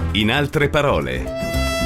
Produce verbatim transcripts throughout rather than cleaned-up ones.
In altre parole.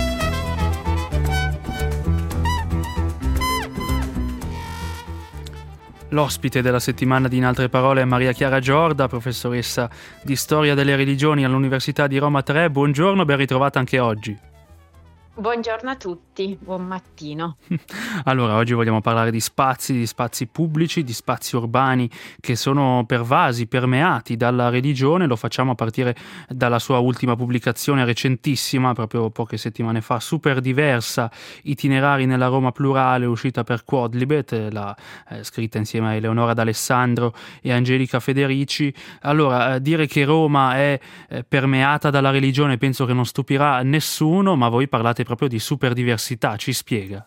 L'ospite della settimana di In altre parole è Maria Chiara Giorda, professoressa di storia delle religioni all'Università di Roma tre. Buongiorno, ben ritrovata anche oggi. Buongiorno a tutti, buon mattino. Allora, oggi vogliamo parlare di spazi, di spazi pubblici, di spazi urbani che sono pervasi, permeati dalla religione. Lo facciamo a partire dalla sua ultima pubblicazione recentissima, proprio poche settimane fa, Super diversa, itinerari nella Roma plurale, uscita per Quodlibet, la, eh, scritta insieme a Eleonora D'Alessandro e Angelica Federici. Allora, eh, dire che Roma è eh, permeata dalla religione penso che non stupirà nessuno, ma voi parlate proprio di superdiversità, ci spiega?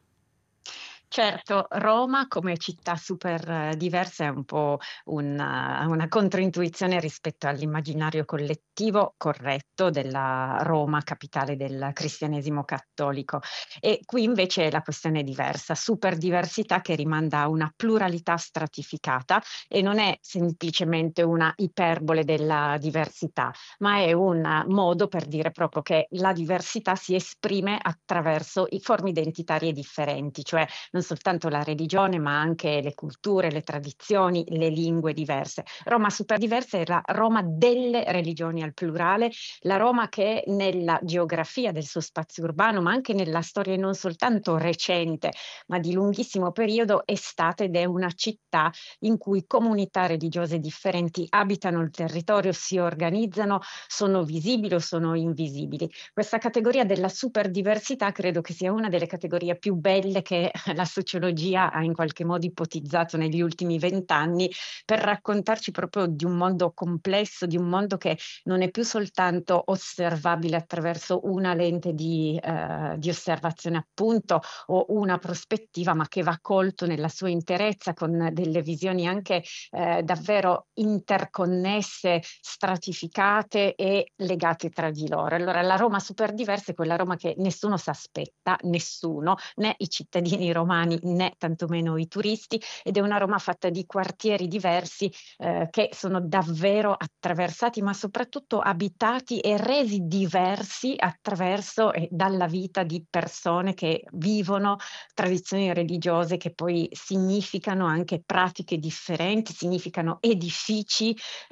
Certo, Roma come città super diversa è un po' una, una controintuizione rispetto all'immaginario collettivo corretto della Roma, capitale del cristianesimo cattolico. E qui invece la questione è diversa, superdiversità che rimanda a una pluralità stratificata e non è semplicemente una iperbole della diversità, ma è un modo per dire proprio che la diversità si esprime attraverso i forme identitarie differenti, cioè non soltanto la religione, ma anche le culture, le tradizioni, le lingue diverse. Roma superdiversa è la Roma delle religioni al plurale, la Roma che nella geografia del suo spazio urbano, ma anche nella storia non soltanto recente, ma di lunghissimo periodo, è stata ed è una città in cui comunità religiose differenti abitano il territorio, si organizzano, sono visibili o sono invisibili. Questa categoria della superdiversità credo che sia una delle categorie più belle che la sociologia ha in qualche modo ipotizzato negli ultimi vent'anni per raccontarci proprio di un mondo complesso, di un mondo che non è più soltanto osservabile attraverso una lente di, eh, di osservazione appunto o una prospettiva, ma che va colto nella sua interezza con delle visioni anche eh, davvero interconnesse, stratificate e legate tra di loro. Allora la Roma superdiversa è quella Roma che nessuno si aspetta, nessuno, né i cittadini romani né tantomeno i turisti, ed è una Roma fatta di quartieri diversi eh, che sono davvero attraversati, ma soprattutto abitati e resi diversi attraverso e dalla vita di persone che vivono tradizioni religiose che poi significano anche pratiche differenti, significano edifici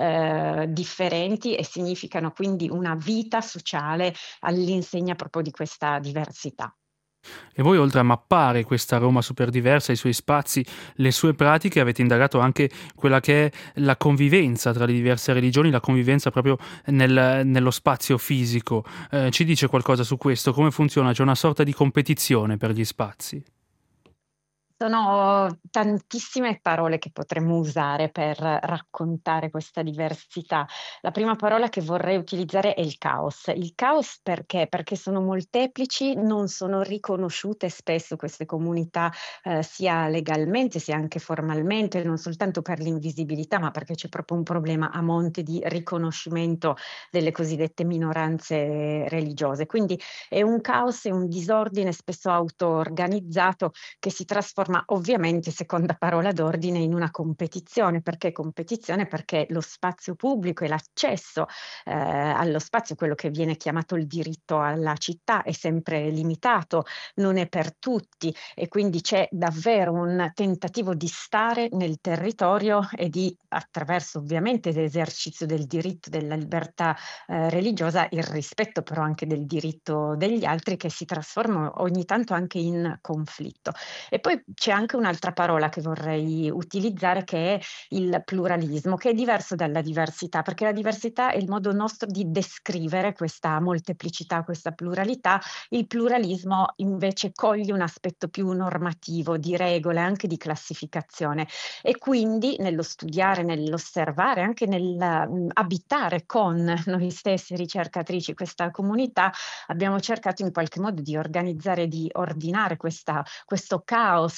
eh, differenti e significano quindi una vita sociale all'insegna proprio di questa diversità. E voi, oltre a mappare questa Roma superdiversa, i suoi spazi, le sue pratiche, avete indagato anche quella che è la convivenza tra le diverse religioni, la convivenza proprio nel, nello spazio fisico. Eh, ci dice qualcosa su questo? Come funziona? C'è una sorta di competizione per gli spazi? Sono tantissime parole che potremmo usare per raccontare questa diversità. La prima parola che vorrei utilizzare è il caos. Il caos perché? Perché sono molteplici, non sono riconosciute spesso queste comunità, eh, sia legalmente sia anche formalmente, non soltanto per l'invisibilità, ma perché c'è proprio un problema a monte di riconoscimento delle cosiddette minoranze religiose. Quindi è un caos e un disordine spesso auto-organizzato che si trasforma ma ovviamente, seconda parola d'ordine, in una competizione. Perché competizione? Perché lo spazio pubblico e l'accesso eh, allo spazio, quello che viene chiamato il diritto alla città, è sempre limitato, non è per tutti e quindi c'è davvero un tentativo di stare nel territorio e di, attraverso ovviamente l'esercizio del diritto della libertà eh, religiosa, il rispetto però anche del diritto degli altri, che si trasforma ogni tanto anche in conflitto. E poi c'è anche un'altra parola che vorrei utilizzare, che è il pluralismo, che è diverso dalla diversità, perché la diversità è il modo nostro di descrivere questa molteplicità, questa pluralità. Il pluralismo invece coglie un aspetto più normativo, di regole, anche di classificazione, e quindi nello studiare, nell'osservare, anche nell'abitare con noi stessi ricercatrici questa comunità, abbiamo cercato in qualche modo di organizzare, di ordinare questa, questo caos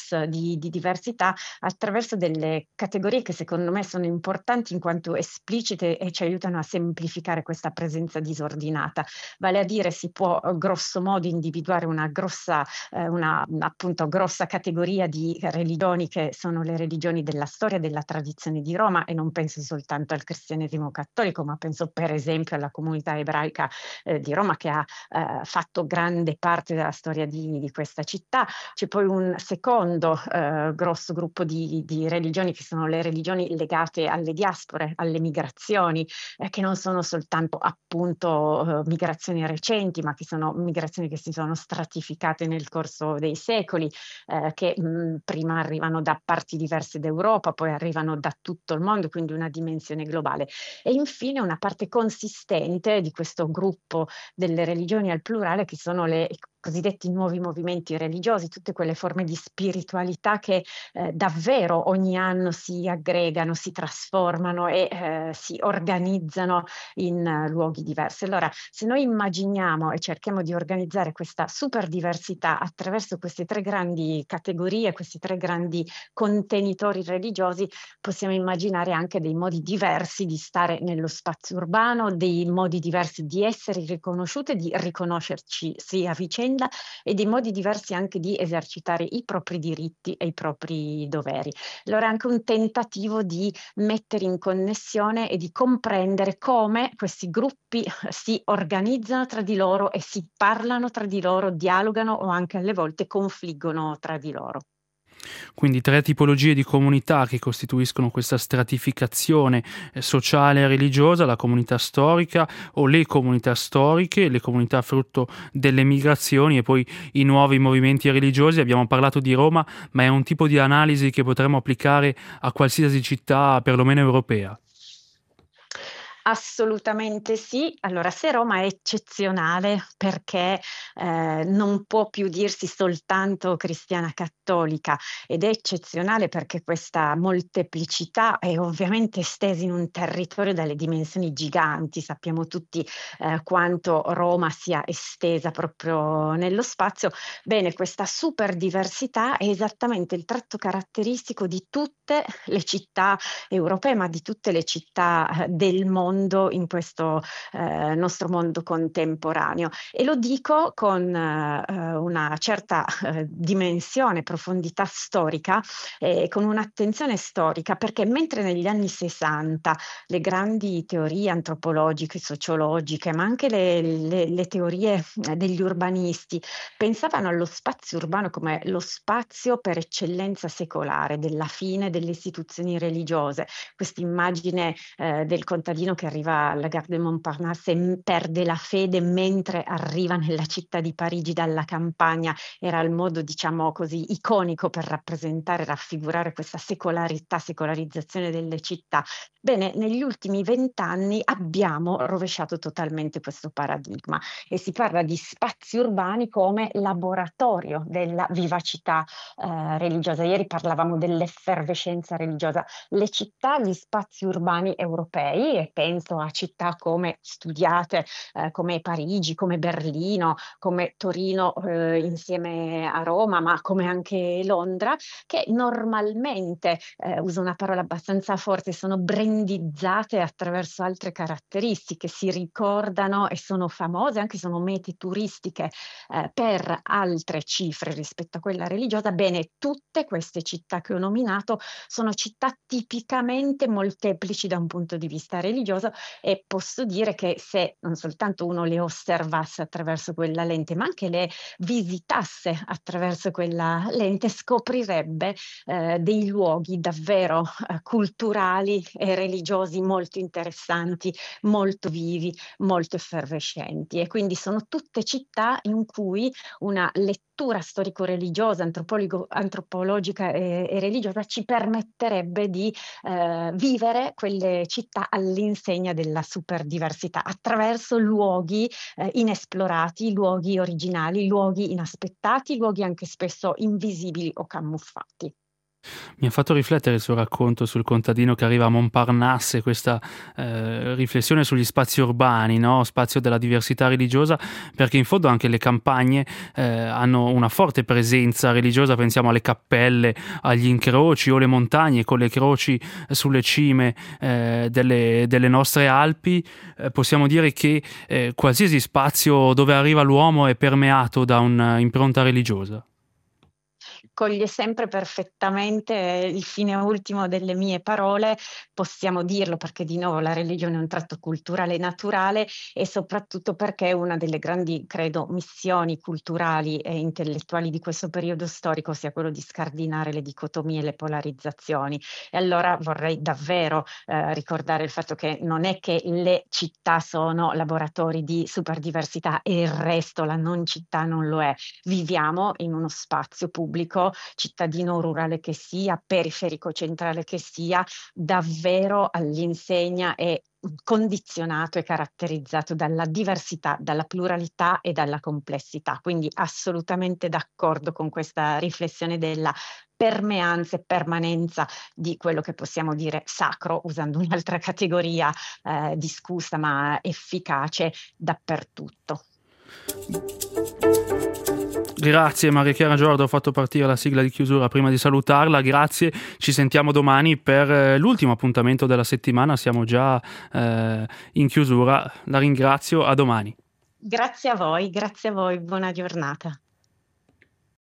mix di, di diversità attraverso delle categorie che secondo me sono importanti in quanto esplicite e ci aiutano a semplificare questa presenza disordinata. Vale a dire, si può grosso modo individuare una grossa, eh, una appunto grossa categoria di religioni che sono le religioni della storia, della tradizione di Roma, e non penso soltanto al cristianesimo cattolico, ma penso per esempio alla comunità ebraica eh, di Roma, che ha eh, fatto grande parte della storia di, di questa città. C'è poi un secondo eh, grosso gruppo di, di religioni, che sono le religioni legate alle diaspore, alle migrazioni, eh, che non sono soltanto appunto eh, migrazioni recenti, ma che sono migrazioni che si sono stratificate nel corso dei secoli, eh, che mh, prima arrivano da parti diverse d'Europa, poi arrivano da tutto il mondo, quindi una dimensione globale. E infine una parte consistente di questo gruppo delle religioni al plurale, che sono le cosiddetti nuovi movimenti religiosi, tutte quelle forme di spiritualità che eh, davvero ogni anno si aggregano, si trasformano e eh, si organizzano in uh, luoghi diversi. Allora, se noi immaginiamo e cerchiamo di organizzare questa super diversità attraverso queste tre grandi categorie, questi tre grandi contenitori religiosi, possiamo immaginare anche dei modi diversi di stare nello spazio urbano, dei modi diversi di essere riconosciute, di riconoscerci sì a vicenda, e dei modi diversi anche di esercitare i propri diritti e i propri doveri. Allora è anche un tentativo di mettere in connessione e di comprendere come questi gruppi si organizzano tra di loro e si parlano tra di loro, dialogano o anche alle volte confliggono tra di loro. Quindi tre tipologie di comunità che costituiscono questa stratificazione eh, sociale e religiosa: la comunità storica o le comunità storiche, le comunità frutto delle migrazioni e poi i nuovi movimenti religiosi. Abbiamo parlato di Roma, ma è un tipo di analisi che potremmo applicare a qualsiasi città, perlomeno europea. Assolutamente sì. Allora, se Roma è eccezionale perché eh, non può più dirsi soltanto cristiana cattolica, ed è eccezionale perché questa molteplicità è ovviamente estesa in un territorio dalle dimensioni giganti. Sappiamo tutti eh, quanto Roma sia estesa proprio nello spazio. Bene, questa super diversità è esattamente il tratto caratteristico di tutte le città europee, ma di tutte le città eh, del mondo in questo eh, nostro mondo contemporaneo. E lo dico con eh, una certa eh, dimensione, profondità storica, e eh, con un'attenzione storica, perché mentre negli anni sessanta le grandi teorie antropologiche, sociologiche, ma anche le, le, le teorie degli urbanisti pensavano allo spazio urbano come lo spazio per eccellenza secolare, della fine delle istituzioni religiose, questa immagine eh, del contadino che arriva alla Gare de Montparnasse e perde la fede mentre arriva nella città di Parigi dalla campagna, era il modo, diciamo così, iconico per rappresentare, raffigurare questa secolarità, secolarizzazione delle città. Bene, negli ultimi vent'anni abbiamo rovesciato totalmente questo paradigma e si parla di spazi urbani come laboratorio della vivacità eh, religiosa. Ieri parlavamo dell'effervescenza religiosa. Le città, gli spazi urbani europei, e penso a città come studiate, eh, come Parigi, come Berlino, come Torino eh, insieme a Roma, ma come anche Londra, che normalmente, eh, uso una parola abbastanza forte, sono brandizzate attraverso altre caratteristiche, si ricordano e sono famose, anche sono mete turistiche eh, per altre cifre rispetto a quella religiosa. Bene, tutte queste città che ho nominato sono città tipicamente molteplici da un punto di vista religioso, e posso dire che se non soltanto uno le osservasse attraverso quella lente, ma anche le visitasse attraverso quella lente, scoprirebbe eh, dei luoghi davvero eh, culturali e religiosi molto interessanti, molto vivi, molto effervescenti. E quindi sono tutte città in cui una lettura storico-religiosa, antropologo- antropologica e, e religiosa ci permetterebbe di eh, vivere quelle città all'insegna della superdiversità, attraverso luoghi eh, inesplorati, luoghi originali, luoghi inaspettati, luoghi anche spesso invisibili o camuffati. Mi ha fatto riflettere il suo racconto sul contadino che arriva a Montparnasse, questa eh, riflessione sugli spazi urbani, no? Spazio della diversità religiosa, perché in fondo anche le campagne eh, hanno una forte presenza religiosa, pensiamo alle cappelle, agli incroci o le montagne con le croci sulle cime eh, delle, delle nostre Alpi. Eh, possiamo dire che eh, qualsiasi spazio dove arriva l'uomo è permeato da un'impronta religiosa. Coglie sempre perfettamente il fine ultimo delle mie parole, possiamo dirlo perché di nuovo la religione è un tratto culturale e naturale e soprattutto perché una delle grandi, credo, missioni culturali e intellettuali di questo periodo storico sia quello di scardinare le dicotomie e le polarizzazioni. E allora vorrei davvero eh, ricordare il fatto che non è che le città sono laboratori di superdiversità e il resto, la non città, non lo è. Viviamo in uno spazio pubblico, cittadino rurale che sia, periferico centrale che sia, davvero all'insegna e condizionato e caratterizzato dalla diversità, dalla pluralità e dalla complessità. Quindi assolutamente d'accordo con questa riflessione della permeanza e permanenza di quello che possiamo dire sacro, usando un'altra categoria eh, discussa ma efficace dappertutto. Grazie Maria Chiara Giordo, ho fatto partire la sigla di chiusura prima di salutarla, grazie, ci sentiamo domani per eh, l'ultimo appuntamento della settimana, siamo già eh, in chiusura, la ringrazio, a domani. Grazie a voi, grazie a voi, buona giornata.